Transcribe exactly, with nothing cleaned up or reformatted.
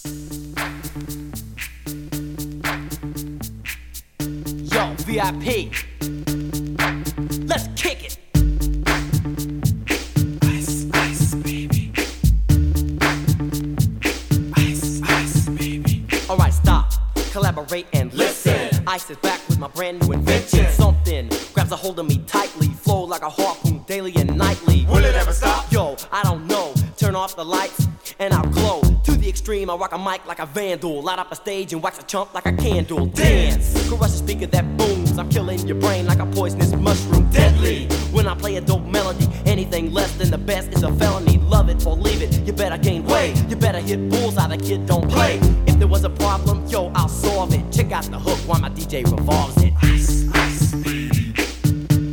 Yo, V I P, let's kick it. Ice, ice, baby. Ice, ice, baby. Alright, stop, collaborate and listen. Ice is back with my brand new invention. Something grabs a hold of me tightly, flow like a harpoon daily and nightly. Will it ever stop? Yo, I don't know. Turn off the lights and I'll glow. To the extreme, I rock a mic like a vandal. Light up a stage and wax a chump like a candle. Dance, crush a speaker that booms. I'm killing your brain like a poisonous mushroom. Deadly, when I play a dope melody. Anything less than the best is a felony. Love it or leave it, you better gain weight. You better hit bullseye, the kid don't play. If there was a problem, yo, I'll solve it. Check out the hook while my D J revolves